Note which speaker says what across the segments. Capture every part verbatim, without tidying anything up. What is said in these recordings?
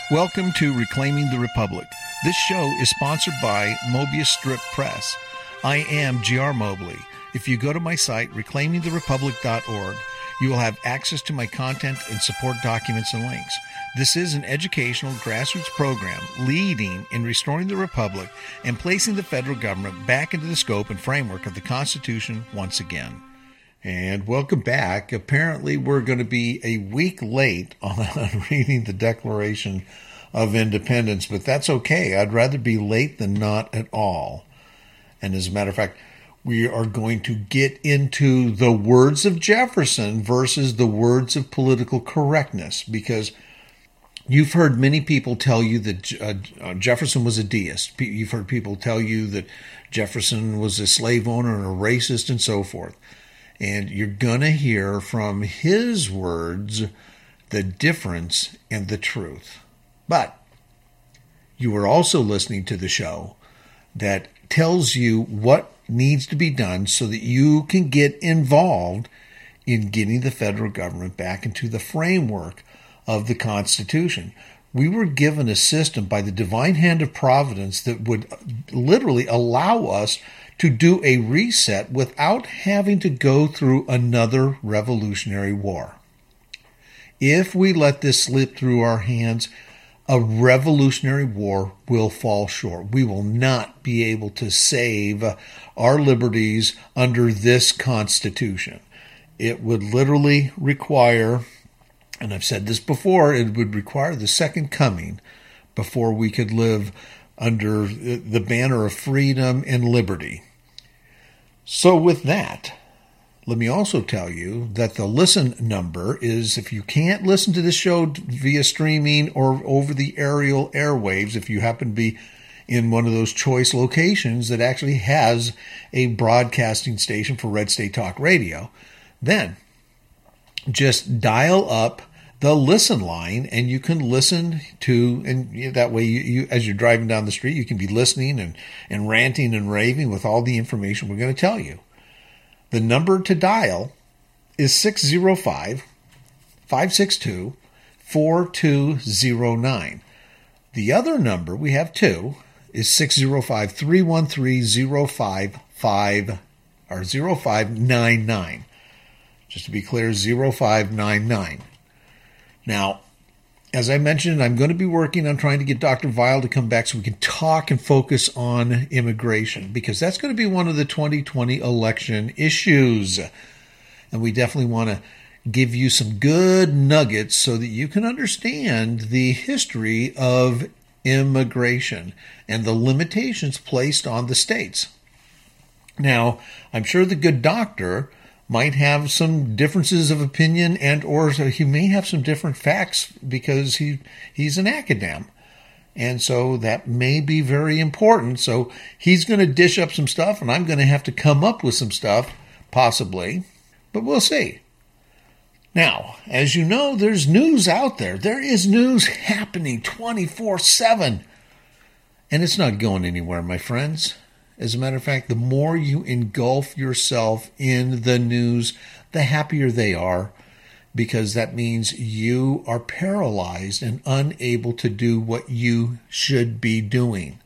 Speaker 1: Welcome to Reclaiming the Republic. This show is sponsored by Mobius Strip Press. I am G R Mobley. If you go to my site, reclaiming the republic dot org, you will have access to my content and support documents and links. This is an educational grassroots program leading in restoring the republic and placing the federal government back into the scope and framework of the Constitution once again. And welcome back. Apparently, we're going to be a week late on reading the Declaration of Independence, but that's okay. I'd rather be late than not at all. And as a matter of fact, we are going to get into the words of Jefferson versus the words of political correctness, because you've heard many people tell you that uh, Jefferson was a deist. You've heard people tell you that Jefferson was a slave owner and a racist and so forth. And you're going to hear from his words the difference and the truth. But you are also listening to the show that tells you what needs to be done so that you can get involved in getting the federal government back into the framework of the Constitution. We were given a system by the divine hand of providence that would literally allow us to do a reset without having to go through another revolutionary war. If we let this slip through our hands, a revolutionary war will fall short. We will not be able to save our liberties under this Constitution. It would literally require, and I've said this before, it would require the second coming before we could live under the banner of freedom and liberty. So with that, let me also tell you that the listen number is, if you can't listen to this show via streaming or over the aerial airwaves, if you happen to be in one of those choice locations that actually has a broadcasting station for Red State Talk Radio, then just dial up the listen line and you can listen to, and that way you, you as you're driving down the street, you can be listening and, and ranting and raving with all the information we're going to tell you. The number to dial is six oh five, five six two, four two oh nine. The other number, we have two, is six oh five, three one three, oh five five or oh five nine nine. Just to be clear, oh five nine nine. Now, as I mentioned, I'm going to be working on trying to get Doctor Weil to come back so we can talk and focus on immigration, because that's going to be one of the twenty twenty election issues. And we definitely want to give you some good nuggets so that you can understand the history of immigration and the limitations placed on the states. Now, I'm sure the good doctor might have some differences of opinion, and or he may have some different facts because he he's an academic. And so that may be very important. So he's going to dish up some stuff, and I'm going to have to come up with some stuff, possibly. But we'll see. Now, as you know, there's news out there. There is news happening twenty-four seven. And it's not going anywhere, my friends. As a matter of fact, the more you engulf yourself in the news, the happier they are, because that means you are paralyzed and unable to do what you should be doing.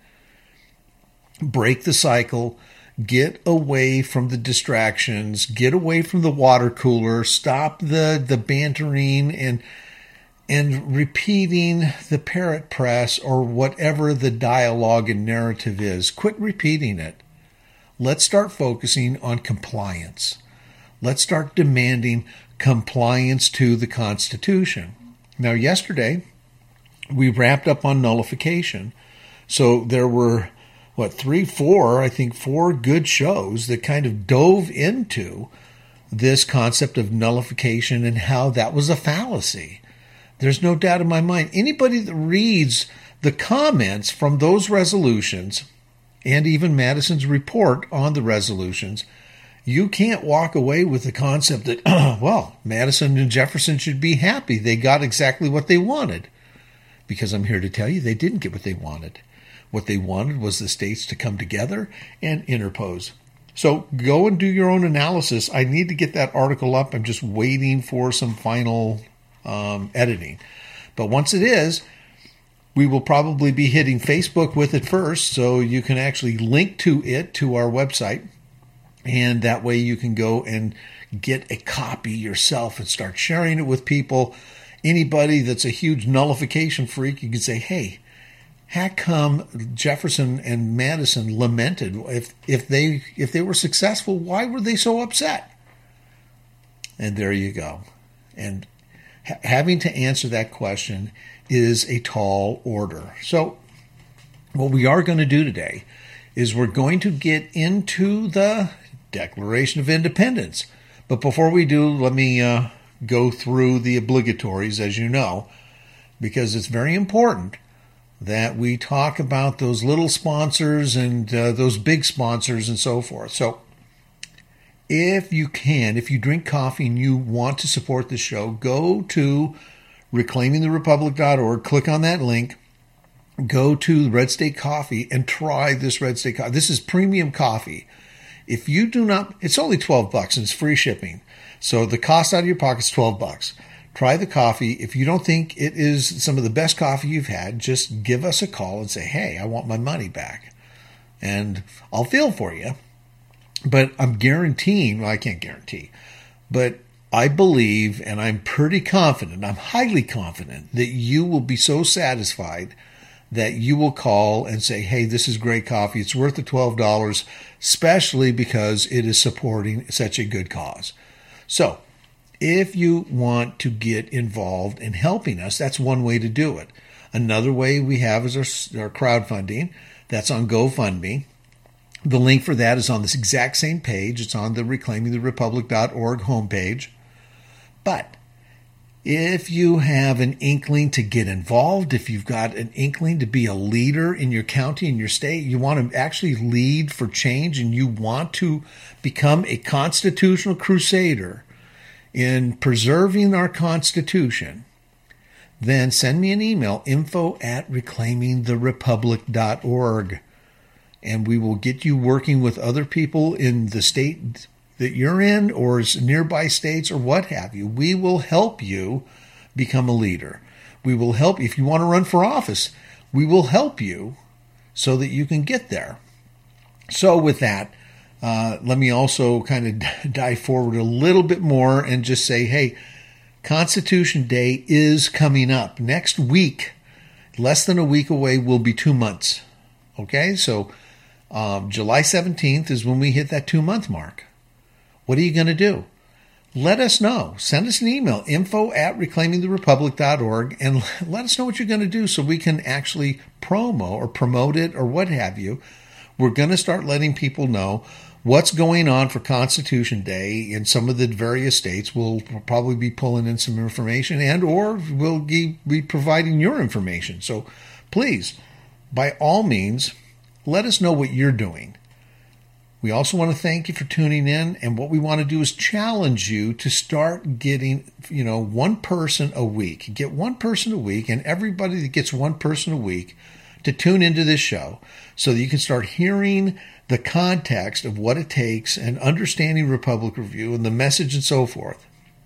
Speaker 1: Break the cycle, get away from the distractions, get away from the water cooler, stop the, the bantering and and repeating the parrot press or whatever the dialogue and narrative is. Quit repeating it. Let's start focusing on compliance. Let's start demanding compliance to the Constitution. Now, yesterday, we wrapped up on nullification. So there were, what, three, four, I think four good shows that kind of dove into this concept of nullification and how that was a fallacy. There's no doubt in my mind. Anybody that reads the comments from those resolutions and even Madison's report on the resolutions, you can't walk away with the concept that, well, Madison and Jefferson should be happy. They got exactly what they wanted. Because I'm here to tell you they didn't get what they wanted. What they wanted was the states to come together and interpose. So go and do your own analysis. I need to get that article up. I'm just waiting for some final um, editing. But once it is, We will probably be hitting Facebook with it first, so you can actually link to it to our website, and that way you can go and get a copy yourself and start sharing it with people. Anybody that's a huge nullification freak, you can say, hey, how come Jefferson and Madison lamented? If if they if they were successful, why were they so upset? And there you go. And ha- having to answer that question is a tall order. So what we are going to do today is we're going to get into the Declaration of Independence. But before we do, let me uh, go through the obligatories, as you know, because it's very important that we talk about those little sponsors and uh, those big sponsors and so forth. So if you can, if you drink coffee and you want to support the show, go to reclaiming the republic dot org, click on that link, go to Red State Coffee and try this Red State Coffee. This is premium coffee. If you do not, it's only twelve bucks and it's free shipping. So the cost out of your pocket is twelve bucks. Try the coffee. If you don't think it is some of the best coffee you've had, just give us a call and say, hey, I want my money back. And I'll feel for you. But I'm guaranteeing, well, I can't guarantee, but I believe and I'm pretty confident, I'm highly confident that you will be so satisfied that you will call and say, hey, this is great coffee. It's worth the twelve dollars, especially because it is supporting such a good cause. So if you want to get involved in helping us, that's one way to do it. Another way we have is our, our crowdfunding. That's on GoFundMe. The link for that is on this exact same page. It's on the reclaiming the republic dot org homepage. But if you have an inkling to get involved, if you've got an inkling to be a leader in your county, in your state, you want to actually lead for change and you want to become a constitutional crusader in preserving our Constitution, then send me an email, info at reclaiming the republic dot org. And we will get you working with other people in the state that you're in or nearby states or what have you. We will help you become a leader. We will help if you want to run for office. We will help you so that you can get there. So with that, uh, let me also kind of dive forward a little bit more and just say, hey, Constitution Day is coming up. Next week, less than a week away, will be two months. Okay, so Um, July seventeenth is when we hit that two-month mark. What are you going to do? Let us know. Send us an email, info at reclaiming the republic dot org, and let us know what you're going to do so we can actually promo or promote it or what have you. We're going to start letting people know what's going on for Constitution Day in some of the various states. We'll probably be pulling in some information and or we'll be providing your information. So please, by all means, let us know what you're doing. We also want to thank you for tuning in, and what we want to do is challenge you to start getting, you know, one person a week. Get one person a week, and everybody that gets one person a week to tune into this show so that you can start hearing the context of what it takes and understanding Republic Review and the message and so forth.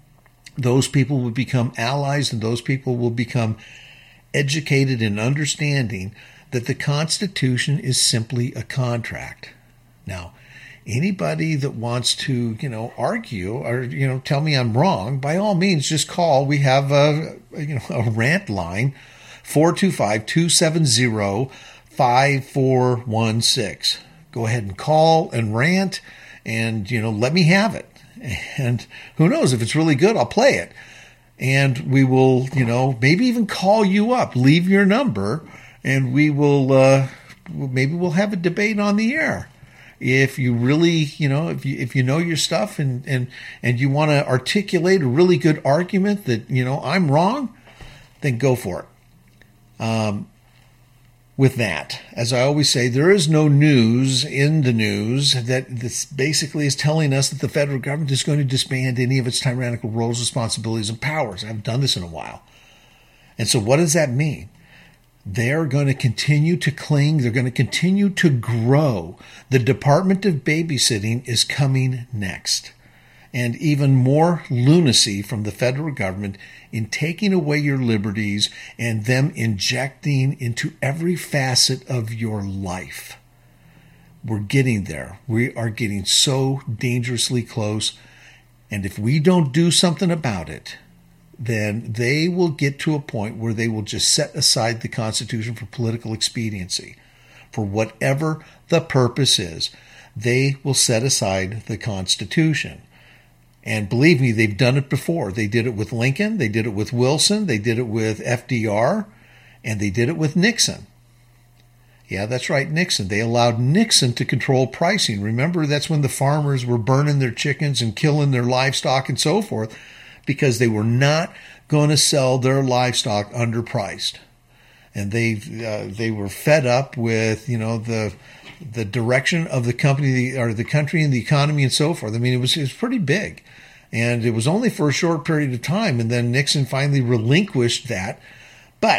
Speaker 1: Those people will become allies, and those people will become educated in understanding that the Constitution is simply a contract. Now, anybody that wants to, you know, argue or, you know, tell me I'm wrong, by all means, just call. We have a, you know, a rant line, four two five, two seven zero, five four one six. Go ahead and call and rant and, you know, let me have it. And who knows, if it's really good, I'll play it. And we will, you know, maybe even call you up, leave your number, and we will, uh, maybe we'll have a debate on the air. If you really, you know, if you if you know your stuff and and and you want to articulate a really good argument that, you know, I'm wrong, then go for it. Um, with that, as I always say, there is no news in the news that this basically is telling us that the federal government is going to disband any of its tyrannical roles, responsibilities, and powers. I haven't done this in a while. And so what does that mean? They're going to continue to cling. They're going to continue to grow. The Department of Babysitting is coming next. and even more lunacy from the federal government in taking away your liberties and them injecting into every facet of your life. We're getting there. We are getting so dangerously close. And if we don't do something about it, then they will get to a point where they will just set aside the Constitution for political expediency. For whatever the purpose is, they will set aside the Constitution. And believe me, they've done it before. They did it with Lincoln, they did it with Wilson, they did it with F D R, and they did it with Nixon. Yeah, that's right, Nixon. They allowed Nixon to control pricing. Remember, that's when the farmers were burning their chickens and killing their livestock and so forth because they were not going to sell their livestock underpriced. And they uh, they were fed up with, you know, the the direction of the company or the country and the economy and so forth. I mean, it was it was pretty big. And it was only for a short period of time. And then Nixon finally relinquished that. But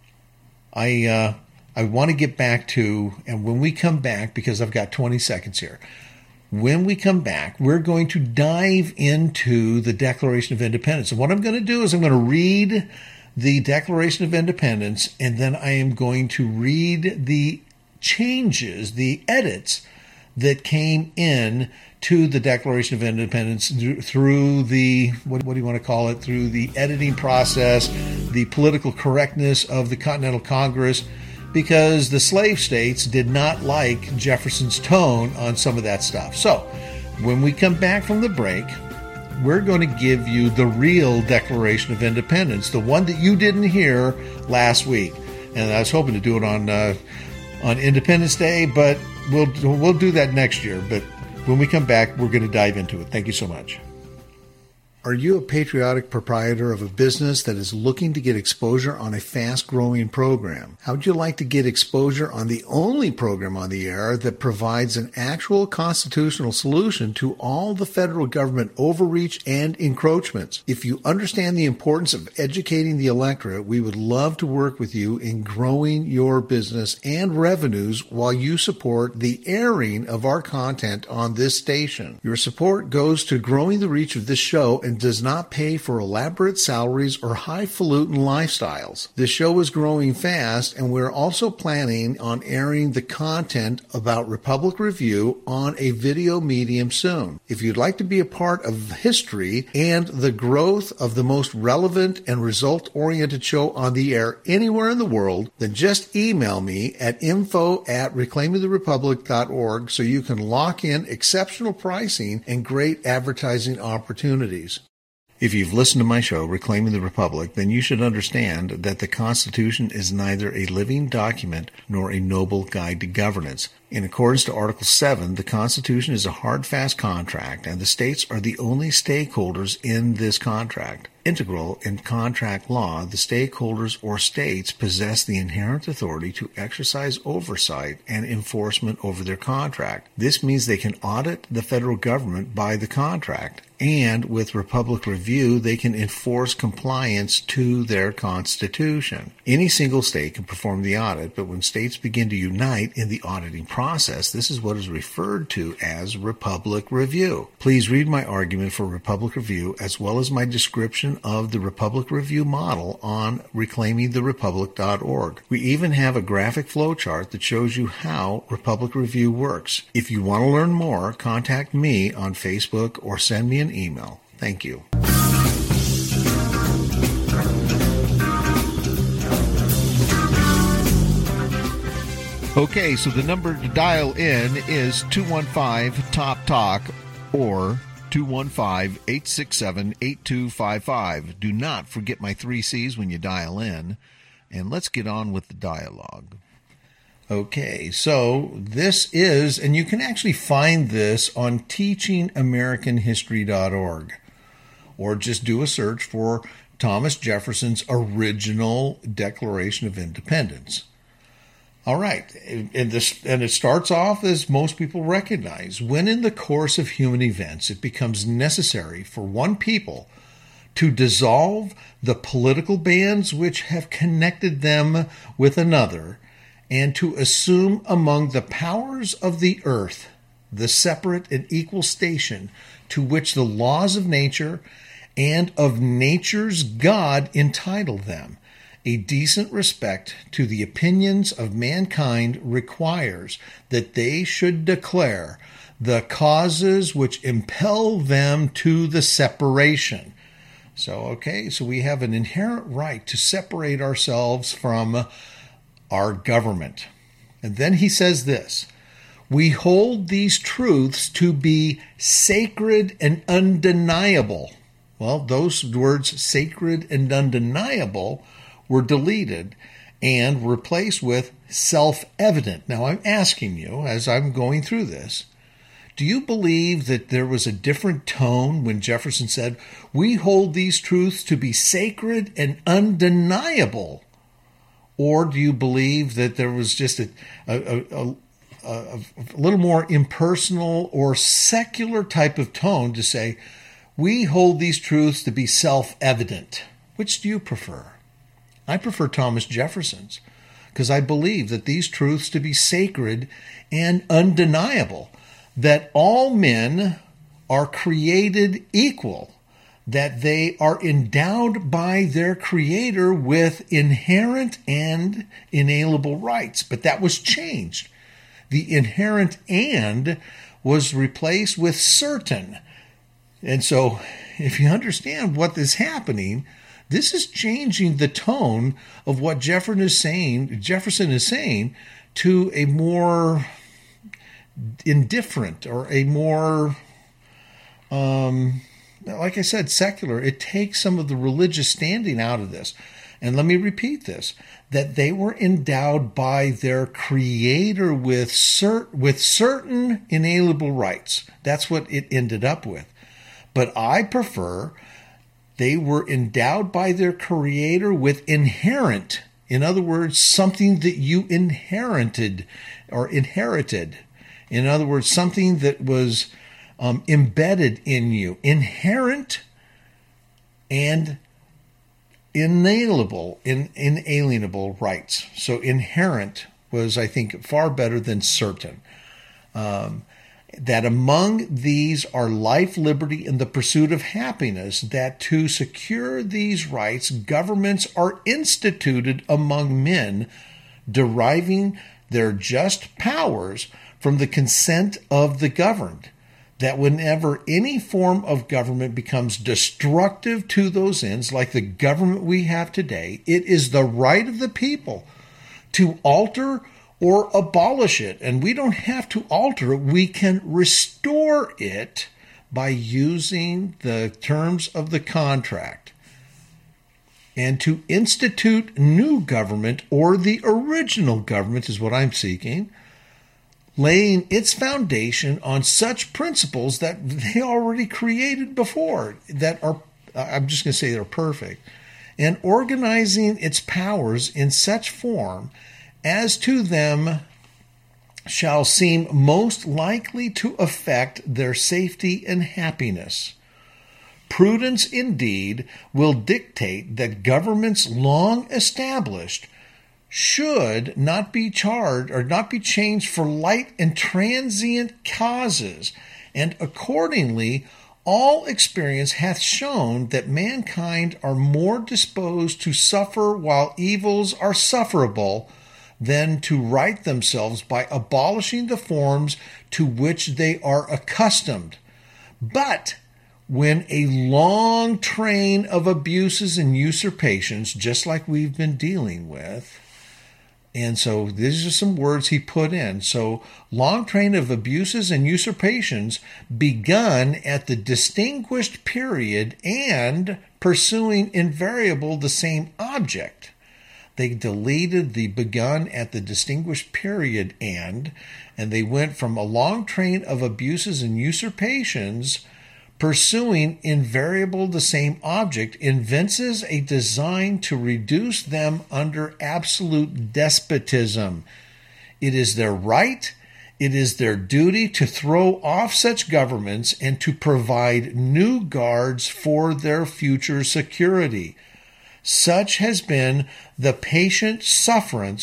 Speaker 1: I... Uh, I want to get back to, and when we come back, because I've got twenty seconds here, when we come back, we're going to dive into the Declaration of Independence. And what I'm going to do is I'm going to read the Declaration of Independence, and then I am going to read the changes, the edits that came in to the Declaration of Independence through the, what, what do you want to call it, through the editing process, the political correctness of the Continental Congress, because the slave states did not like Jefferson's tone on some of that stuff. So when we come back from the break, we're going to give you the real Declaration of Independence, the one that you didn't hear last week. And I was hoping to do it on uh, on Independence Day, but we'll we'll do that next year. But when we come back, we're going to dive into it. Thank you so much. Are you a patriotic proprietor of a business that is looking to get exposure on a fast-growing program? How would you like to get exposure on the only program on the air that provides an actual constitutional solution to all the federal government overreach and encroachments? If you understand the importance of educating the electorate, we would love to work with you in growing your business and revenues while you support the airing of our content on this station. Your support goes to growing the reach of this show and does not pay for elaborate salaries or highfalutin lifestyles. This show is growing fast, and we're also planning on airing the content about Republic Review on a video medium soon. If you'd like to be a part of history and the growth of the most relevant and result-oriented show on the air anywhere in the world, then just email me at info at reclaiming the republic dot org so you can lock in exceptional pricing and great advertising opportunities. If you've listened to my show, Reclaiming the Republic, then you should understand that the Constitution is neither a living document nor a noble guide to governance. In accordance to Article seven, the Constitution is a hard, fast contract, and the states are the only stakeholders in this contract. Integral in contract law, the stakeholders or states possess the inherent authority to exercise oversight and enforcement over their contract. This means they can audit the federal government by the contract, and with Republic Review, they can enforce compliance to their Constitution. Any single state can perform the audit, but when states begin to unite in the auditing process, this is what is referred to as Republic Review. Please read my argument for Republic Review as well as my description of the Republic Review model on reclaiming the republic dot org. We even have a graphic flowchart that shows you how Republic Review works. If you want to learn more, contact me on Facebook or send me an email. Thank you. Okay, so the number to dial in is two one five top talk or two one five, eight six seven, eight two five five. Do not forget my three C's when you dial in, and let's get on with the dialogue. Okay, so this is, and you can actually find this on teaching american history dot org, or just do a search for Thomas Jefferson's original Declaration of Independence. All right, and, this, and it starts off as most people recognize. When in the course of human events it becomes necessary for one people to dissolve the political bands which have connected them with another, and to assume among the powers of the earth the separate and equal station to which the laws of nature and of nature's God entitle them. A decent respect to the opinions of mankind requires that they should declare the causes which impel them to the separation. So, okay, so we have an inherent right to separate ourselves from our government. And then he says this, we hold these truths to be sacred and undeniable. Well, those words, sacred and undeniable, were deleted and replaced with self-evident. Now, I'm asking you, as I'm going through this, do you believe that there was a different tone when Jefferson said, we hold these truths to be sacred and undeniable? Or do you believe that there was just a, a, a, a, a little more impersonal or secular type of tone to say, we hold these truths to be self-evident? Which do you prefer? I prefer Thomas Jefferson's, because I believe that these truths to be sacred and undeniable, that all men are created equal, that they are endowed by their Creator with inherent and inalienable rights. But that was changed. The inherent and was replaced with certain. And so if you understand what is happening, this is changing the tone of what Jefferson is saying, Jefferson is saying to a more indifferent or a more, um, like I said, secular. It takes some of the religious standing out of this. And let me repeat this, that they were endowed by their Creator with, cert- with certain inalienable rights. That's what it ended up with. But I prefer they were endowed by their Creator with inherent, in other words, something that you inherited or inherited. In other words, something that was um, embedded in you, inherent and inalienable, in, inalienable rights. So inherent was, I think, far better than certain. Um, that among these are life, liberty, and the pursuit of happiness, that to secure these rights, governments are instituted among men, deriving their just powers from the consent of the governed, that whenever any form of government becomes destructive to those ends, like the government we have today, it is the right of the people to alter or abolish it. And we don't have to alter it. We can restore it by using the terms of the contract. And to institute new government, or the original government is what I'm seeking, laying its foundation on such principles that they already created before, that are, I'm just going to say they're perfect, and organizing its powers in such form as to them shall seem most likely to affect their safety and happiness. Prudence indeed will dictate that governments long established should not be charged or not be changed for light and transient causes, and accordingly all experience hath shown that mankind are more disposed to suffer while evils are sufferable than to right themselves by abolishing the forms to which they are accustomed. But when a long train of abuses and usurpations, just like we've been dealing with, and so these are some words he put in. So, long train of abuses and usurpations begun at the distinguished period and pursuing invariable the same object. They deleted the begun at the distinguished period and, and they went from a long train of abuses and usurpations pursuing invariable the same object, evinces a design to reduce them under absolute despotism. It is their right, it is their duty to throw off such governments and to provide new guards for their future security. Such has been the patient sufferance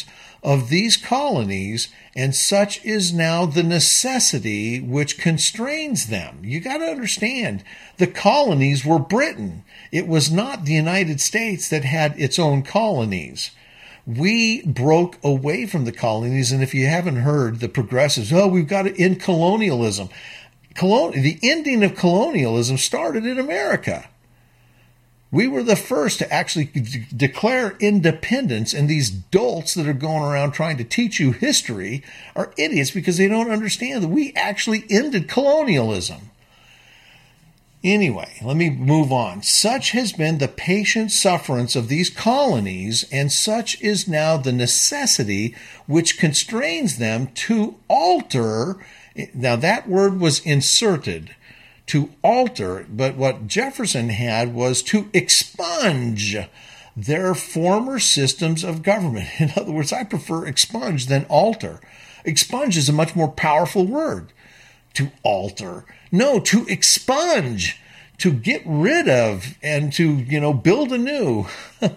Speaker 1: of these colonies, and such is now the necessity which constrains them. You got to understand, the colonies were Britain. It was not the United States that had its own colonies. We broke away from the colonies, and if you haven't heard, the progressives, oh, we've got to end colonialism. Colon- the ending of colonialism started in America. We were the first to actually d- declare independence, and these dolts that are going around trying to teach you history are idiots because they don't understand that we actually ended colonialism. Anyway, let me move on. Such has been the patient sufferance of these colonies, and such is now the necessity which constrains them to alter. Now, that word was inserted, to alter, but what Jefferson had was to expunge their former systems of government. In other words, I prefer expunge than alter. Expunge is a much more powerful word. To alter. No, to expunge, to get rid of, and to, you know, build anew.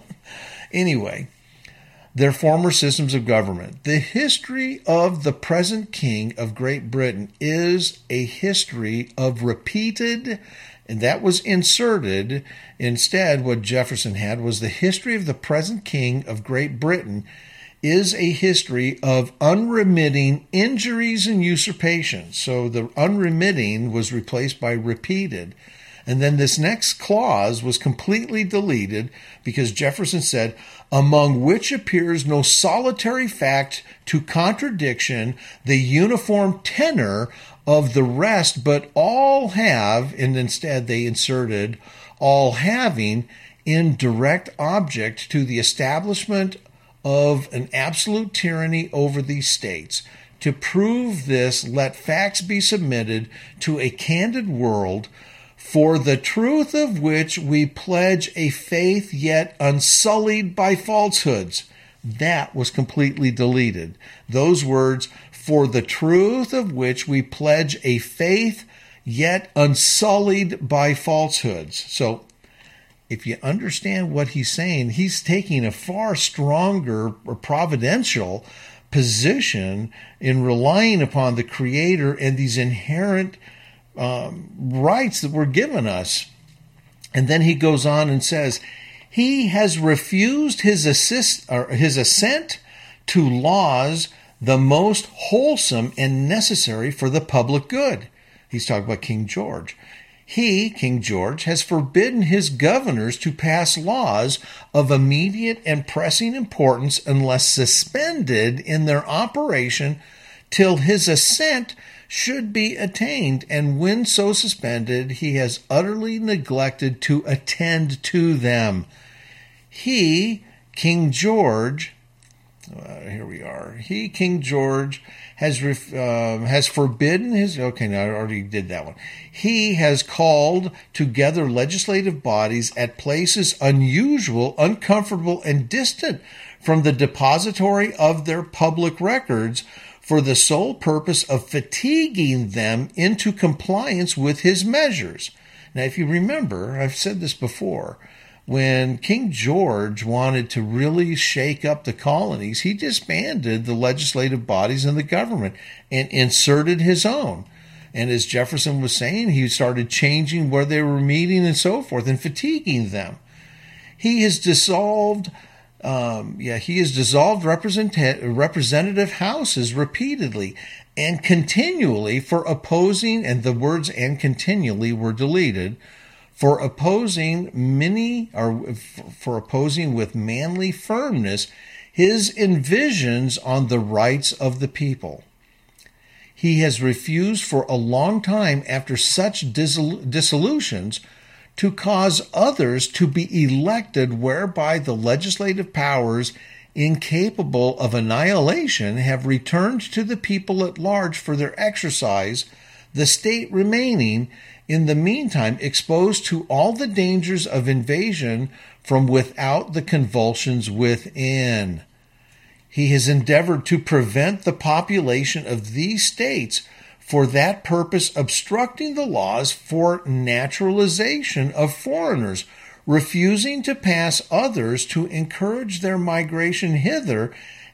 Speaker 1: Anyway, their former systems of government. The history of the present king of Great Britain is a history of repeated, and that was inserted. Instead, what Jefferson had was the history of the present king of Great Britain is a history of unremitting injuries and usurpations. So the unremitting was replaced by repeated. And then this next clause was completely deleted because Jefferson said, among which appears no solitary fact to contradiction the uniform tenor of the rest, but all have, and instead they inserted, all having in direct object to the establishment of an absolute tyranny over these states. To prove this, let facts be submitted to a candid world, for the truth of which we pledge a faith yet unsullied by falsehoods. That was completely deleted. Those words, for the truth of which we pledge a faith yet unsullied by falsehoods. So, if you understand what he's saying, he's taking a far stronger or providential position in relying upon the Creator and these inherent um, rights that were given us. And then he goes on and says, he has refused his assist or his assent to laws the most wholesome and necessary for the public good. He's talking about King George. He, King George, has forbidden his governors to pass laws of immediate and pressing importance unless suspended in their operation till his assent should be attained, and when so suspended, he has utterly neglected to attend to them. He, King George, uh, here we are, he, King George, has ref, uh, has forbidden his, okay, no, I already did that one. He has called together legislative bodies at places unusual, uncomfortable, and distant from the depository of their public records for the sole purpose of fatiguing them into compliance with his measures. Now, if you remember, I've said this before, when King George wanted to really shake up the colonies, he disbanded the legislative bodies and the government and inserted his own. And as Jefferson was saying, he started changing where they were meeting and so forth and fatiguing them. He has dissolved, um, yeah, he has dissolved represent- representative houses repeatedly and continually for opposing, and the words "and continually" were deleted, for opposing many, or for opposing with manly firmness his envisions on the rights of the people. He has refused for a long time after such dissol- dissolutions to cause others to be elected, whereby the legislative powers incapable of annihilation have returned to the people at large for their exercise, the state remaining in the meantime exposed to all the dangers of invasion from without the convulsions within. He has endeavored to prevent the population of these states for that purpose, obstructing the laws for naturalization of foreigners, refusing to pass others to encourage their migration hither,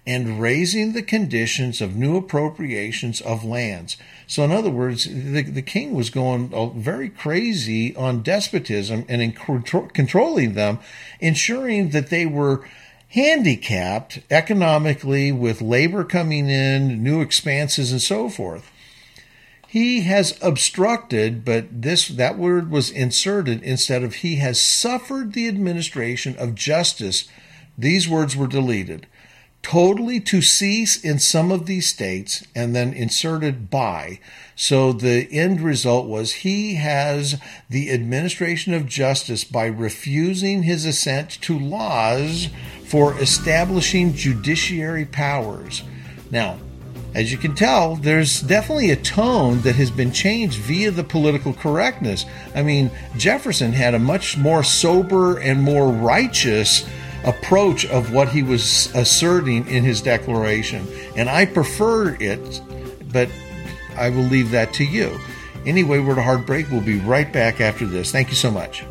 Speaker 1: and raising the conditions of new appropriations of lands. So in other words, the, the king was going very crazy on despotism and in control, controlling them, ensuring that they were handicapped economically with labor coming in, new expanses, and so forth. He has obstructed, but this that word was inserted instead of he has suffered the administration of justice. These words were deleted. Totally to cease in some of these states, and then inserted by. So the end result was he has the administration of justice by refusing his assent to laws for establishing judiciary powers. Now, as you can tell, there's definitely a tone that has been changed via the political correctness. I mean, Jefferson had a much more sober and more righteous approach of what he was asserting in his declaration, and I prefer it, but I will leave that to you. Anyway, we're at a hard break. We'll be right back after this. Thank you so much.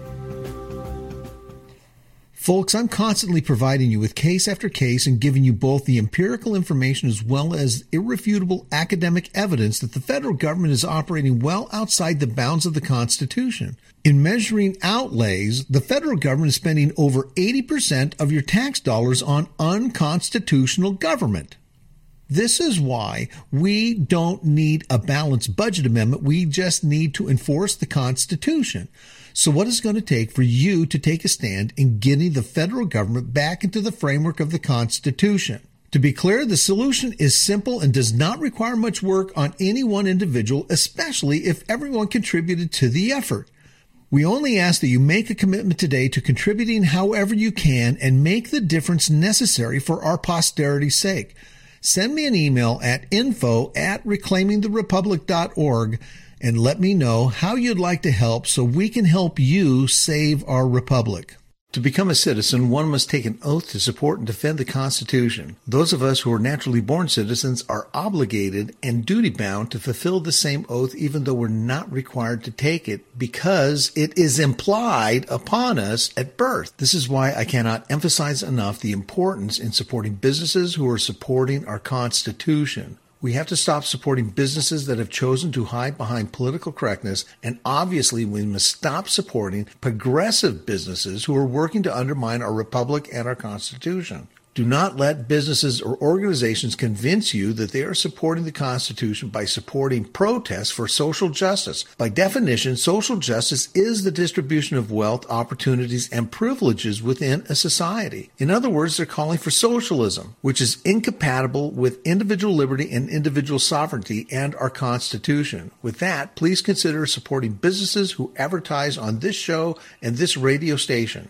Speaker 1: Folks, I'm constantly providing you with case after case and giving you both the empirical information as well as irrefutable academic evidence that the federal government is operating well outside the bounds of the Constitution. In measuring outlays, the federal government is spending over eighty percent of your tax dollars on unconstitutional government. This is why we don't need a balanced budget amendment. We just need to enforce the Constitution. So what is it going to take for you to take a stand in getting the federal government back into the framework of the Constitution? To be clear, the solution is simple and does not require much work on any one individual, especially if everyone contributed to the effort. We only ask that you make a commitment today to contributing however you can and make the difference necessary for our posterity's sake. Send me an email at info at reclaiming the republic dot org and let me know how you'd like to help so we can help you save our republic. To become a citizen, one must take an oath to support and defend the Constitution. Those of us who are naturally born citizens are obligated and duty-bound to fulfill the same oath even though we're not required to take it because it is implied upon us at birth. This is why I cannot emphasize enough the importance in supporting businesses who are supporting our Constitution. We have to stop supporting businesses that have chosen to hide behind political correctness, and obviously we must stop supporting progressive businesses who are working to undermine our republic and our Constitution. Do not let businesses or organizations convince you that they are supporting the Constitution by supporting protests for social justice. By definition, social justice is the distribution of wealth, opportunities, and privileges within a society. In other words, they're calling for socialism, which is incompatible with individual liberty and individual sovereignty and our Constitution. With that, please consider supporting businesses who advertise on this show and this radio station.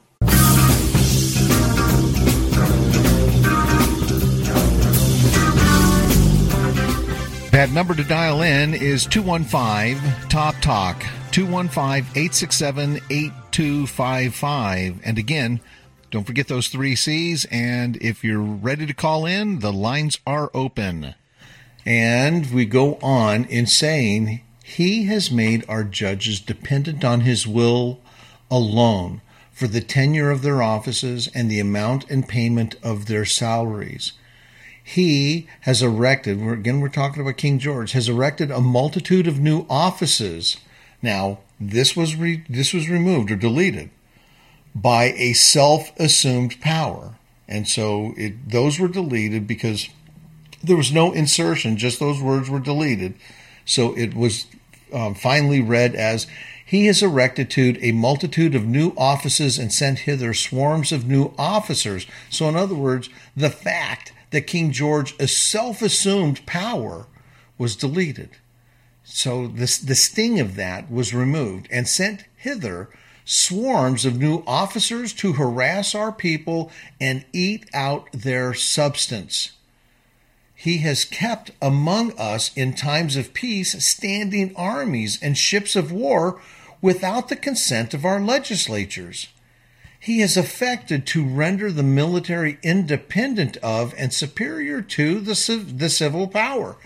Speaker 1: That number to dial in is two one five, T O P, TALK, two one five, eight six seven, eight two five five. And again, don't forget those three C's, and if you're ready to call in, the lines are open. And we go on in saying, He has made our judges dependent on His will alone for the tenure of their offices and the amount and payment of their salaries. He has erected, again we're talking about King George, has erected a multitude of new offices. Now, this was re, this was removed or deleted by a self-assumed power. And so it, those were deleted because there was no insertion, just those words were deleted. So it was um, finally read as, He has erected a multitude of new offices and sent hither swarms of new officers. So in other words, the fact that King George, a self-assumed power, was deleted. So this, the sting of that was removed and sent hither swarms of new officers to harass our people and eat out their substance. He has kept among us in times of peace standing armies and ships of war without the consent of our legislatures. He has affected to render the military independent of and superior to the, the civil power.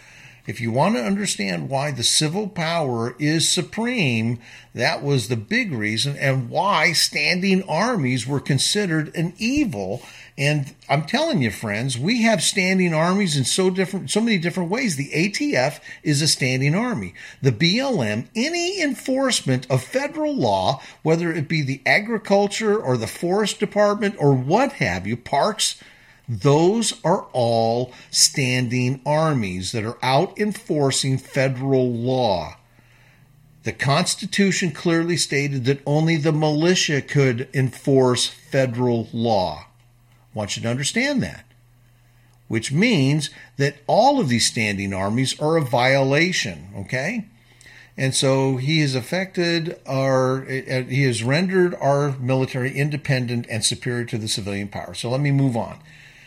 Speaker 1: If you want to understand why the civil power is supreme, that was the big reason, and why standing armies were considered an evil. And I'm telling you, friends, we have standing armies in so different, so many different ways. The A T F is a standing army. The B L M, any enforcement of federal law, whether it be the agriculture or the forest department or what have you, parks, those are all standing armies that are out enforcing federal law. The Constitution clearly stated that only the militia could enforce federal law. I want you to understand that. Which means that all of these standing armies are a violation, okay? And so he has affected our, he has rendered our military independent and superior to the civilian power. So let me move on.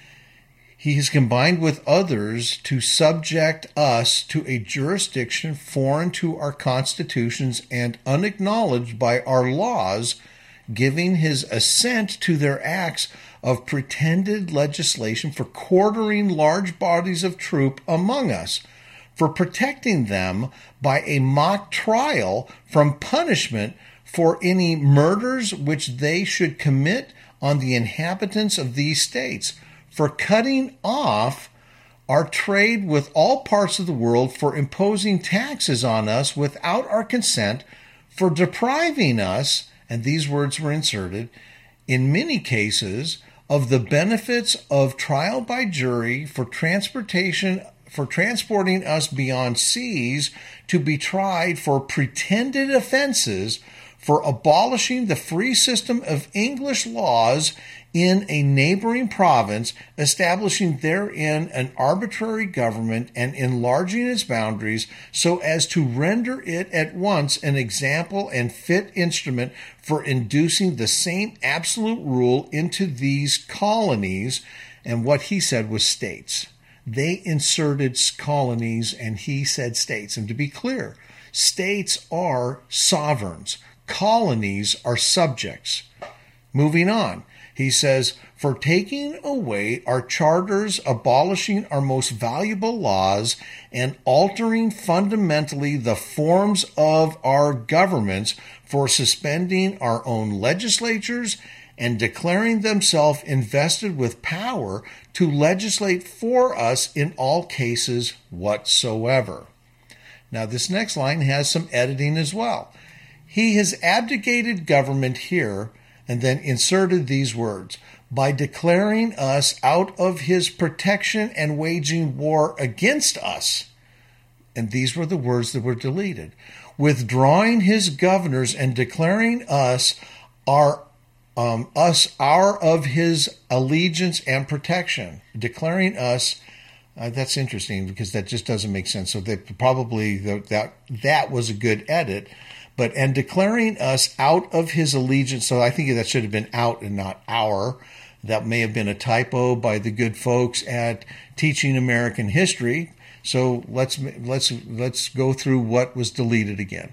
Speaker 1: He has combined with others to subject us to a jurisdiction foreign to our constitutions and unacknowledged by our laws, giving his assent to their acts of pretended legislation for quartering large bodies of troop among us, for protecting them by a mock trial from punishment for any murders which they should commit on the inhabitants of these states, for cutting off our trade with all parts of the world, for imposing taxes on us without our consent, for depriving us, and these words were inserted, in many cases, of the benefits of trial by jury, for transportation, for transporting us beyond seas to be tried for pretended offenses, for abolishing the free system of English laws in a neighboring province, establishing therein an arbitrary government and enlarging its boundaries so as to render it at once an example and fit instrument for inducing the same absolute rule into these colonies. And what he said was states. They inserted colonies and he said states. And to be clear, states are sovereigns. Colonies are subjects. Moving on. He says, for taking away our charters, abolishing our most valuable laws, and altering fundamentally the forms of our governments, for suspending our own legislatures and declaring themselves invested with power to legislate for us in all cases whatsoever. Now, this next line has some editing as well. He has abdicated government here, and then inserted these words, by declaring us out of his protection and waging war against us. And these were the words that were deleted. Withdrawing his governors and declaring us our um, us our of his allegiance and protection. Declaring us, uh, that's interesting because that just doesn't make sense. So that probably the, that that was a good edit. But, and declaring us out of his allegiance, so I think that should have been out and not our. That may have been a typo by the good folks at Teaching American History. So let's let's let's go through what was deleted again.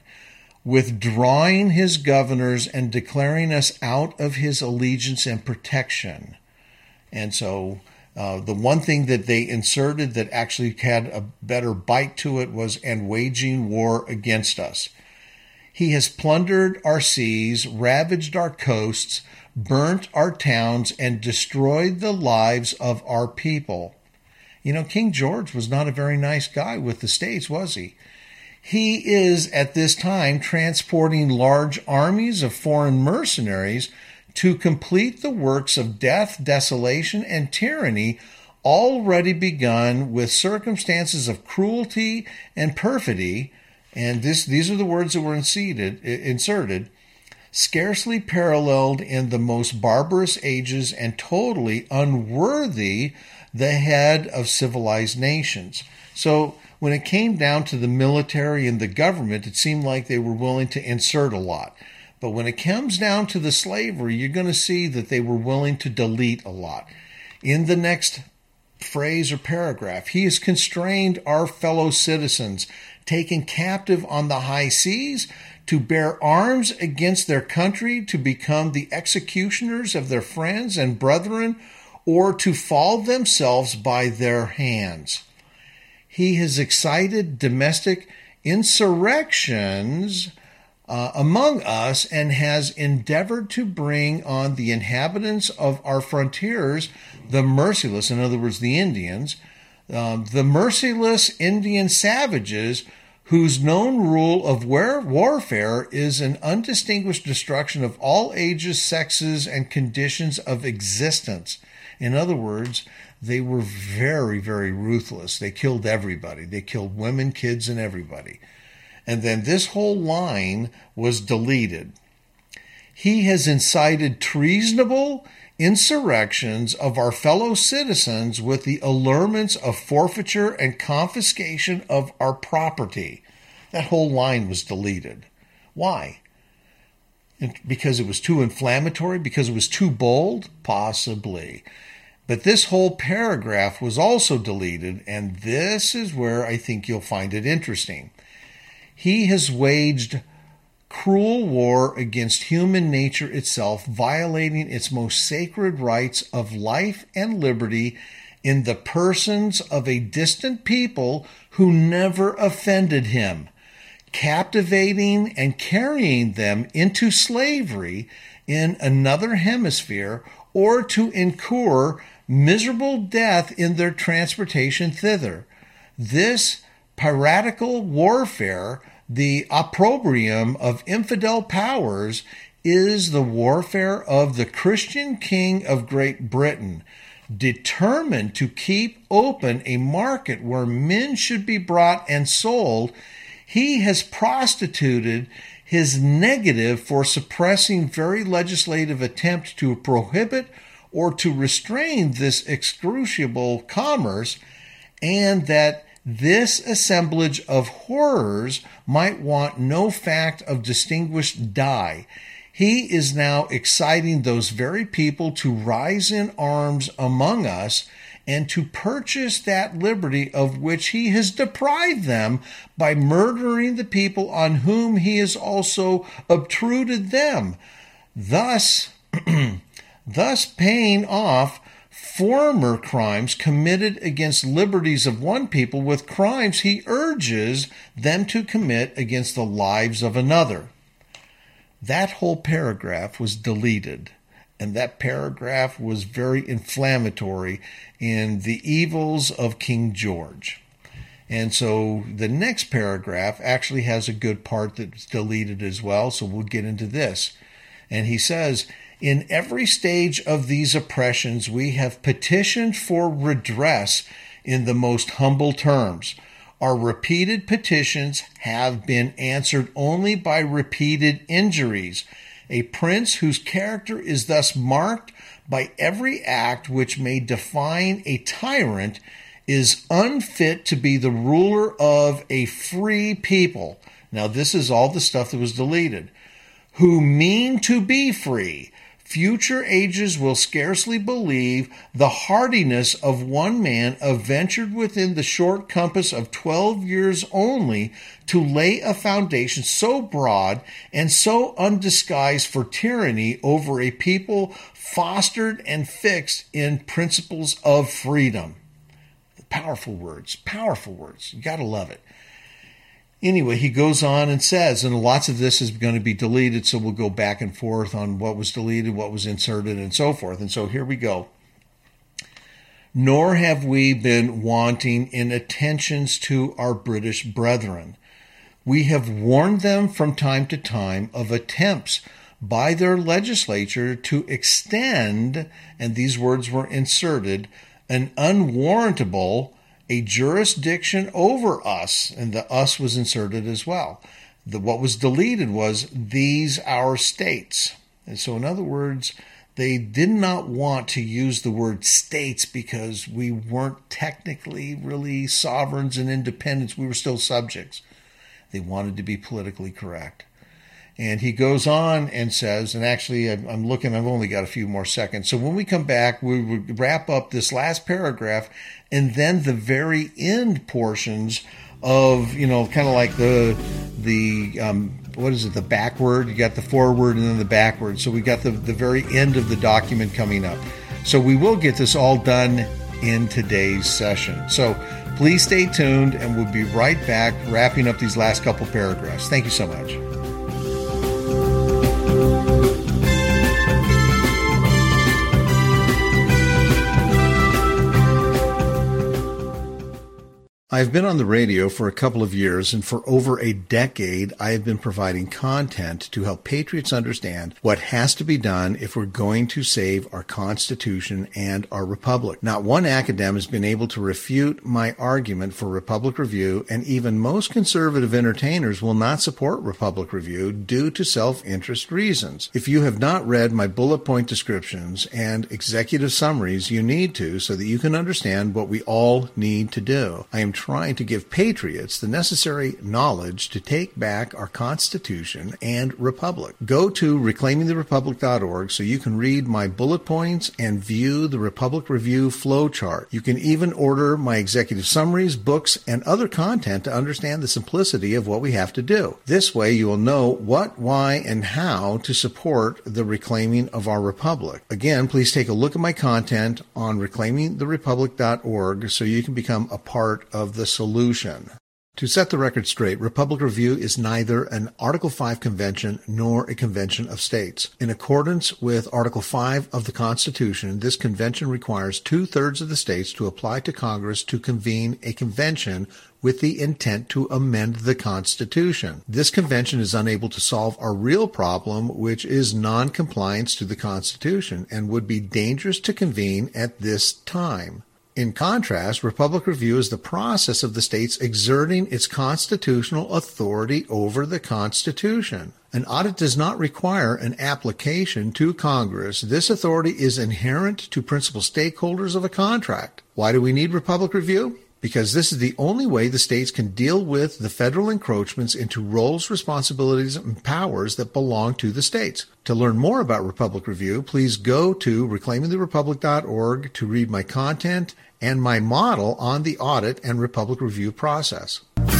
Speaker 1: Withdrawing his governors and declaring us out of his allegiance and protection. And so uh, the one thing that they inserted that actually had a better bite to it was, and waging war against us. He has plundered our seas, ravaged our coasts, burnt our towns, and destroyed the lives of our people. You know, King George was not a very nice guy with the states, was he? He is, at this time, transporting large armies of foreign mercenaries to complete the works of death, desolation, and tyranny already begun with circumstances of cruelty and perfidy. And this, these are the words that were inserted, inserted, scarcely paralleled in the most barbarous ages and totally unworthy the head of civilized nations. So when it came down to the military and the government, it seemed like they were willing to insert a lot. But when it comes down to the slavery, you're going to see that they were willing to delete a lot. In the next phrase or paragraph, he has constrained our fellow citizens, taken captive on the high seas, to bear arms against their country, to become the executioners of their friends and brethren, or to fall themselves by their hands. He has excited domestic insurrections uh, among us and has endeavored to bring on the inhabitants of our frontiers, the merciless, in other words, the Indians, uh, the merciless Indian savages whose known rule of war- warfare is an undistinguished destruction of all ages, sexes, and conditions of existence. In other words, they were very, very ruthless. They killed everybody. They killed women, kids, and everybody. And then this whole line was deleted. He has incited treasonable insurrections of our fellow citizens with the allurements of forfeiture and confiscation of our property. That whole line was deleted. Why? Because it was too inflammatory? Because it was too bold? Possibly. But this whole paragraph was also deleted, and this is where I think you'll find it interesting. He has waged cruel war against human nature itself, violating its most sacred rights of life and liberty in the persons of a distant people who never offended him, captivating and carrying them into slavery in another hemisphere, or to incur miserable death in their transportation thither. This piratical warfare, the opprobrium of infidel powers, is the warfare of the Christian king of Great Britain, determined to keep open a market where men should be brought and sold. He has prostituted his negative for suppressing very legislative attempt to prohibit or to restrain this excruciable commerce, and that this assemblage of horrors might want no fact of distinguished dye. He is now exciting those very people to rise in arms among us and to purchase that liberty of which he has deprived them by murdering the people on whom he has also obtruded them, thus, thus paying off former crimes committed against liberties of one people with crimes he urges them to commit against the lives of another. That whole paragraph was deleted, and that paragraph was very inflammatory in the evils of King George. And so the next paragraph actually has a good part that's deleted as well, so we'll get into this. And he says, in every stage of these oppressions, we have petitioned for redress in the most humble terms. Our repeated petitions have been answered only by repeated injuries. A prince whose character is thus marked by every act which may define a tyrant is unfit to be the ruler of a free people. Now, this is all the stuff that was deleted. Who mean to be free. Future ages will scarcely believe the hardiness of one man adventured within the short compass of twelve years only to lay a foundation so broad and so undisguised for tyranny over a people fostered and fixed in principles of freedom. Powerful words, powerful words. You got to love it. Anyway, he goes on and says, and lots of this is going to be deleted, so we'll go back and forth on what was deleted, what was inserted, and so forth. And so here we go. Nor have we been wanting in attentions to our British brethren. We have warned them from time to time of attempts by their legislature to extend, and these words were inserted, an unwarrantable a jurisdiction over us, and the us was inserted as well. The, what was deleted was these our states. And so in other words, they did not want to use the word states because we weren't technically really sovereigns and independents. We were still subjects. They wanted to be politically correct. And he goes on and says, and actually I'm looking, I've only got a few more seconds. So when we come back, we will wrap up this last paragraph and then the very end portions of, you know, kind of like the, the um, what is it, the backward? You got the forward and then the backward. So we got the, the very end of the document coming up. So we will get this all done in today's session. So Please stay tuned, and we'll be right back wrapping up these last couple paragraphs. Thank you so much. I've been on the radio for a couple of years, and for over a decade, I have been providing content to help patriots understand what has to be done if we're going to save our Constitution and our Republic. Not one academic has been able to refute my argument for Republic Review, and even most conservative entertainers will not support Republic Review due to self-interest reasons. If you have not read my bullet point descriptions and executive summaries, you need to, so that you can understand what we all need to do. I am trying to give patriots the necessary knowledge to take back our Constitution and Republic. Go to reclaiming the republic dot org so you can read my bullet points and view the Republic Review flowchart. You can even order my executive summaries, books, and other content to understand the simplicity of what we have to do. This way you will know what, why, and how to support the reclaiming of our Republic. Again, please take a look at my content on reclaiming the republic dot org so you can become a part of the solution. To set the record straight, Republic Review is neither an Article five convention nor a convention of states. In accordance with Article five of the Constitution, this convention requires two-thirds of the states to apply to Congress to convene a convention with the intent to amend the Constitution. This convention is unable to solve our real problem, which is non-compliance to the Constitution, and would be dangerous to convene at this time. In contrast, Republic Review is the process of the states exerting its constitutional authority over the Constitution. An audit does not require an application to Congress. This authority is inherent to principal stakeholders of a contract. Why do we need Republic Review? Because this is the only way the states can deal with the federal encroachments into roles, responsibilities, and powers that belong to the states. To learn more about Republic Review, please go to reclaiming the republic dot org to read my content and my model on the audit and Republic Review process.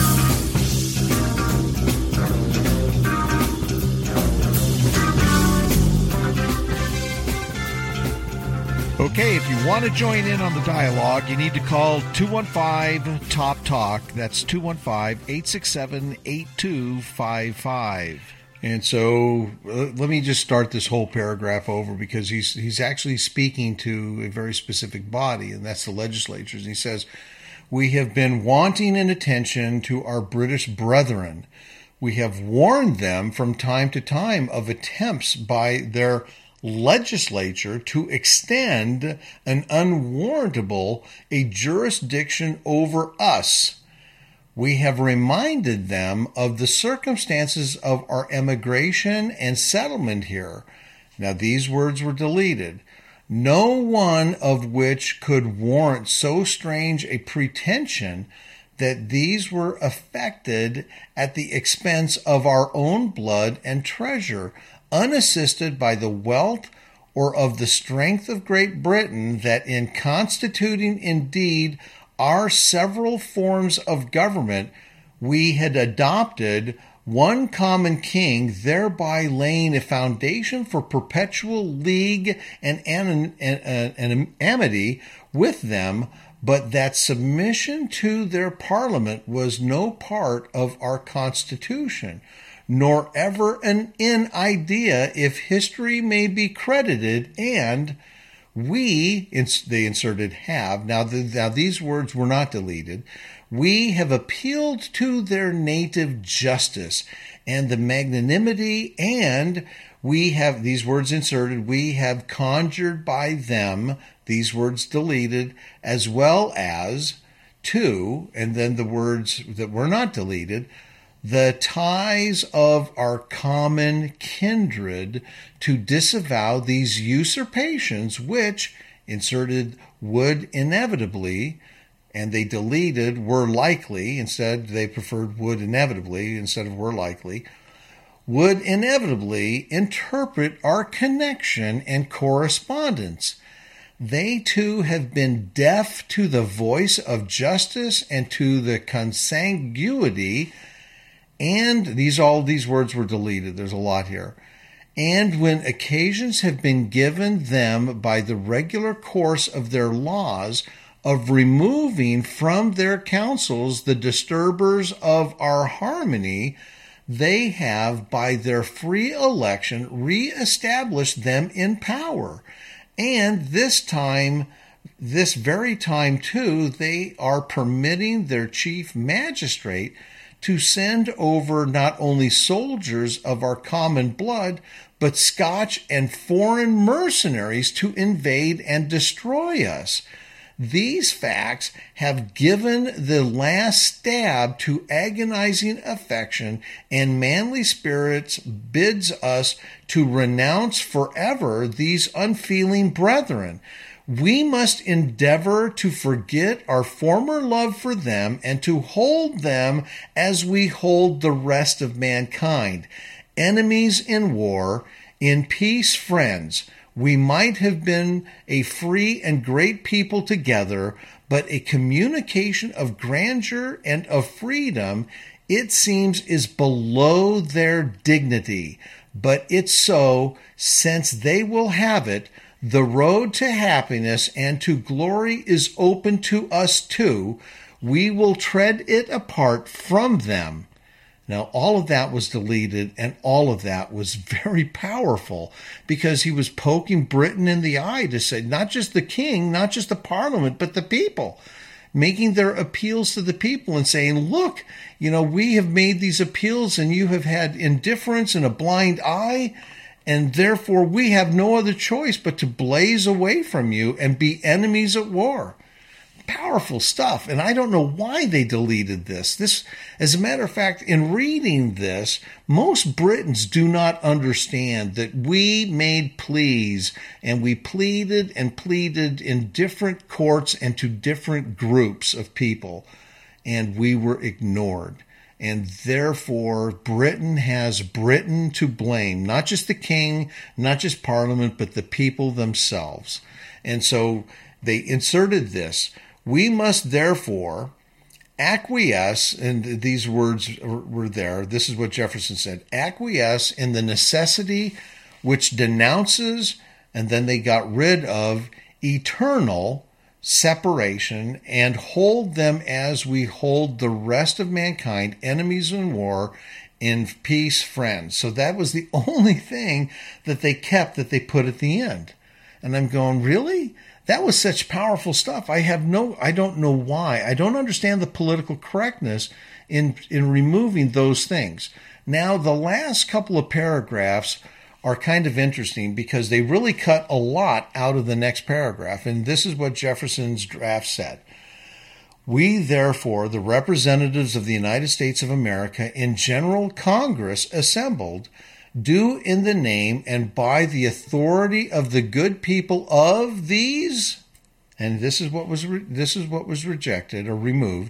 Speaker 1: Okay, if you want to join in on the dialogue, you need to call two one five, T O P, TALK. That's two one five, eight six seven, eight two five five. And so uh, let me just start this whole paragraph over, because he's he's actually speaking to a very specific body, and that's the legislatures. And he says, "We have been wanting an attention to our British brethren. We have warned them from time to time of attempts by their legislature to extend an unwarrantable a jurisdiction over us. We have reminded them of the circumstances of our emigration and settlement here." Now, these words were deleted. "No one of which could warrant so strange a pretension that these were effected at the expense of our own blood and treasure, unassisted by the wealth or of the strength of Great Britain, that in constituting indeed our several forms of government, we had adopted one common king, thereby laying a foundation for perpetual league and amity with them, but that submission to their parliament was no part of our Constitution, nor ever an in idea, if history may be credited, and we," they inserted have, now, the, now these words were not deleted, "we have appealed to their native justice and the magnanimity, and we have," these words inserted, "we have conjured by them," these words deleted, "as well as to," and then the words that were not deleted, "the ties of our common kindred, to disavow these usurpations which," inserted, "would inevitably," and they deleted "were likely," instead they preferred "would inevitably" instead of "were likely," "would inevitably interpret our connection and correspondence. They too have been deaf to the voice of justice and to the consanguinity," and these all these words were deleted. There's a lot here. "And when occasions have been given them by the regular course of their laws, of removing from their councils the disturbers of our harmony, they have, by their free election, reestablished them in power. And this time, this very time too, they are permitting their chief magistrate to send over not only soldiers of our common blood, but Scotch and foreign mercenaries to invade and destroy us. These facts have given the last stab to agonizing affection, and manly spirits bids us to renounce forever these unfeeling brethren. We must endeavor to forget our former love for them and to hold them as we hold the rest of mankind. Enemies in war, in peace friends. We might have been a free and great people together, but a communication of grandeur and of freedom, it seems, is below their dignity. But it's so, since they will have it. The road to happiness and to glory is open to us too. We will tread it apart from them. Now, all of that was deleted, and all of that was very powerful because he was poking Britain in the eye to say, not just the king, not just the parliament, but the people, making their appeals to the people and saying, look, you know, we have made these appeals and you have had indifference and a blind eye, and therefore we have no other choice but to blaze away from you and be enemies at war. Powerful stuff. And I don't know why they deleted this. This, as a matter of fact, in reading this, most Britons do not understand that we made pleas and we pleaded and pleaded in different courts and to different groups of people, and we were ignored. And therefore, Britain has Britain to blame, not just the king, not just Parliament, but the people themselves. And so they inserted this. We must therefore acquiesce, and these words were there. This is what Jefferson said, acquiesce in the necessity which denounces, and then they got rid of, eternal separation, and hold them as we hold the rest of mankind, enemies in war, in peace friends. So that was the only thing that they kept, that they put at the end. And I'm going, really? That was such powerful stuff. I have no, I don't know why. I don't understand the political correctness in, in removing those things. Now, the last couple of paragraphs are kind of interesting because they really cut a lot out of the next paragraph. And this is what Jefferson's draft said. We, therefore, the representatives of the United States of America in General Congress assembled, do in the name and by the authority of the good people of these, and this is what was re- this is what was rejected or removed,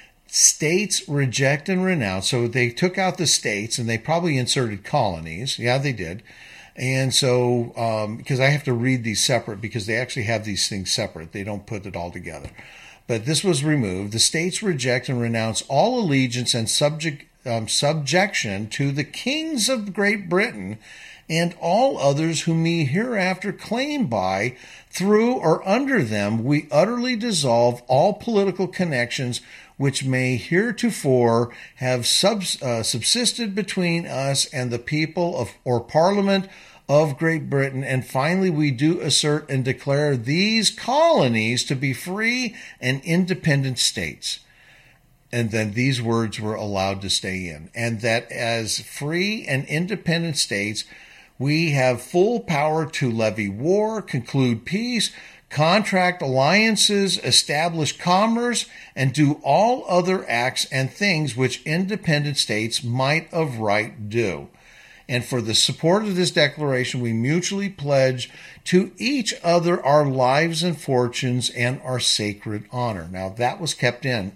Speaker 1: states reject and renounce. So they took out the states and they probably inserted colonies. Yeah, they did. And so, um, because I have to read these separate because they actually have these things separate. They don't put it all together. But this was removed. The states reject and renounce all allegiance and subject Um, subjection to the kings of Great Britain and all others whom we hereafter claim by, through or under them, we utterly dissolve all political connections which may heretofore have subs, uh, subsisted between us and the people of or Parliament of Great Britain. And finally, we do assert and declare these colonies to be free and independent states. And then these words were allowed to stay in. And that as free and independent states, we have full power to levy war, conclude peace, contract alliances, establish commerce, and do all other acts and things which independent states might of right do. And for the support of this declaration, we mutually pledge to each other our lives and fortunes and our sacred honor. Now, that was kept in.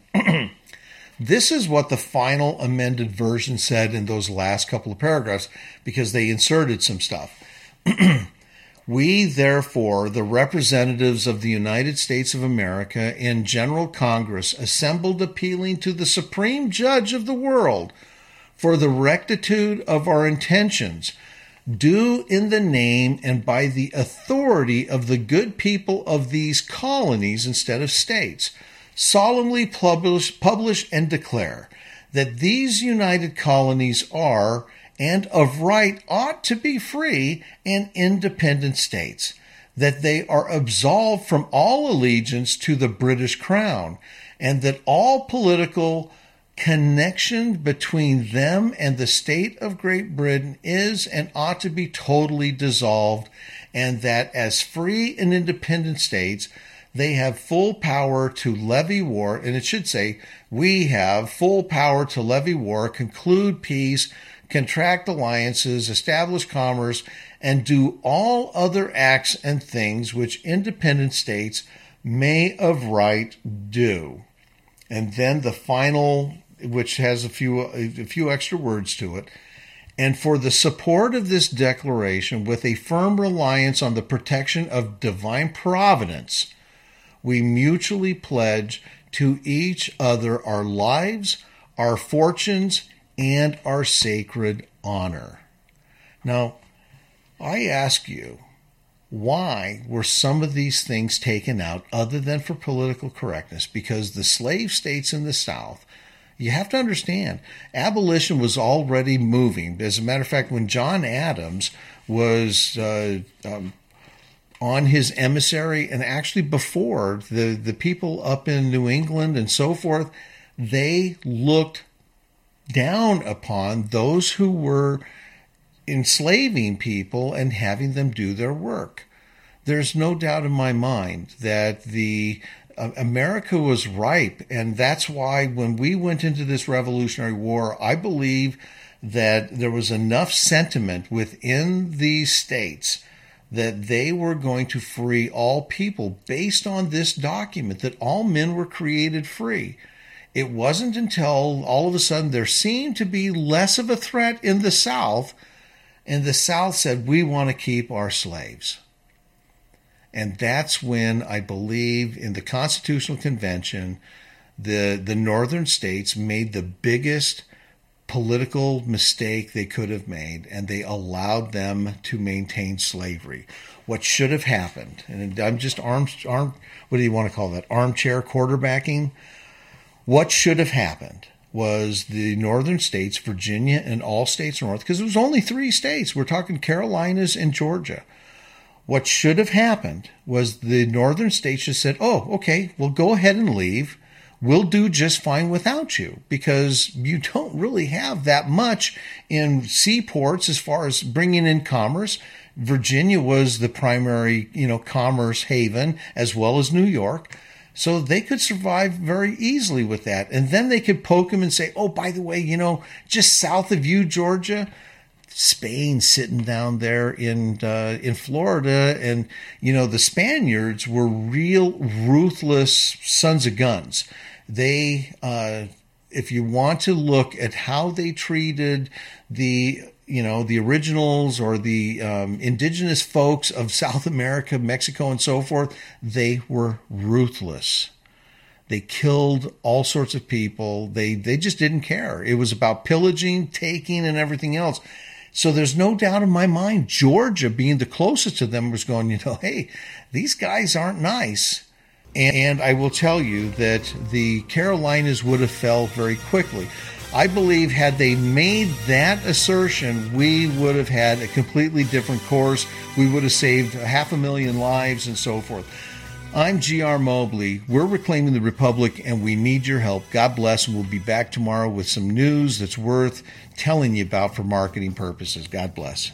Speaker 1: This is what the final amended version said in those last couple of paragraphs because they inserted some stuff. We, therefore, the representatives of the United States of America in General Congress, assembled appealing to the Supreme Judge of the world for the rectitude of our intentions, do in the name and by the authority of the good people of these colonies instead of states, solemnly publish, publish and declare that these united colonies are, and of right ought to be free and independent states, that they are absolved from all allegiance to the British Crown, and that all political connection between them and the state of Great Britain is and ought to be totally dissolved, and that as free and independent states, they have full power to levy war, and it should say, we have full power to levy war, conclude peace, contract alliances, establish commerce, and do all other acts and things which independent states may of right do. And then the final, which has a few a few extra words to it. And for the support of this declaration, with a firm reliance on the protection of divine providence, we mutually pledge to each other our lives, our fortunes, and our sacred honor. Now, I ask you, why were some of these things taken out other than for political correctness? Because the slave states in the South, you have to understand, abolition was already moving. As a matter of fact, when John Adams was uh, um, on his emissary, and actually before, the, the people up in New England and so forth, they looked down upon those who were enslaving people and having them do their work. There's no doubt in my mind that the uh, America was ripe, and that's why when we went into this Revolutionary War, I believe that there was enough sentiment within these states that they were going to free all people based on this document, that all men were created free. It wasn't until all of a sudden there seemed to be less of a threat in the South, and the South said, we want to keep our slaves. And that's when I believe in the Constitutional Convention, the, the northern states made the biggest political mistake they could have made, and they allowed them to maintain slavery. What should have happened, and I'm just arm, arm what do you want to call that, armchair quarterbacking? What should have happened was the northern states, Virginia and all states north, because it was only three states. We're talking Carolinas and Georgia. What should have happened was the northern states just said, oh, okay, well, go ahead and leave. We'll do just fine without you, because you don't really have that much in seaports as far as bringing in commerce. Virginia was the primary, you know, commerce haven, as well as New York. So they could survive very easily with that. And then they could poke them and say, oh, by the way, you know, just south of you, Georgia, Spain's sitting down there in uh, in Florida. And, you know, the Spaniards were real ruthless sons of guns. They, uh, if you want to look at how they treated the, you know, the originals or the um, indigenous folks of South America, Mexico, and so forth, they were ruthless. They killed all sorts of people. They they just didn't care. It was about pillaging, taking, and everything else. So there's no doubt in my mind, Georgia, being the closest to them, was going, you know, hey, these guys aren't nice. And I will tell you that the Carolinas would have fell very quickly. I believe had they made that assertion, we would have had a completely different course. We would have saved half a million lives and so forth. I'm G R Mobley. We're reclaiming the Republic, and we need your help. God bless, and we'll be back tomorrow with some news that's worth telling you about for marketing purposes. God bless.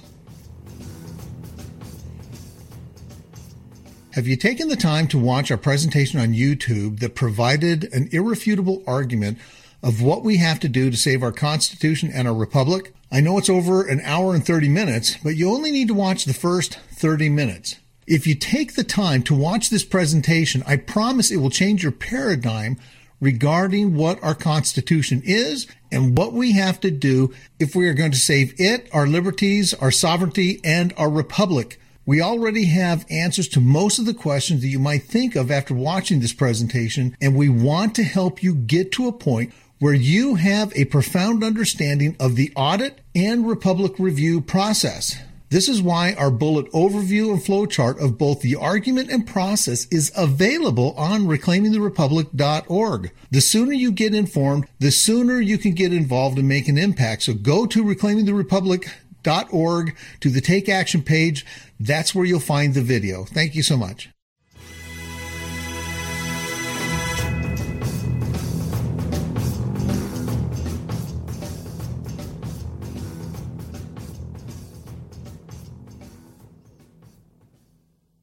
Speaker 1: Have you taken the time to watch our presentation on YouTube that provided an irrefutable argument of what we have to do to save our Constitution and our Republic? I know it's over an hour and thirty minutes, but you only need to watch the first thirty minutes. If you take the time to watch this presentation, I promise it will change your paradigm regarding what our Constitution is and what we have to do if we are going to save it, our liberties, our sovereignty, and our Republic. We already have answers to most of the questions that you might think of after watching this presentation, and we want to help you get to a point where you have a profound understanding of the audit and Republic review process. This is why our bullet overview and flowchart of both the argument and process is available on reclaiming the republic dot org. The sooner you get informed, the sooner you can get involved and make an impact. So go to reclaiming the republic dot org to the Take Action page. That's where you'll find the video. Thank you so much.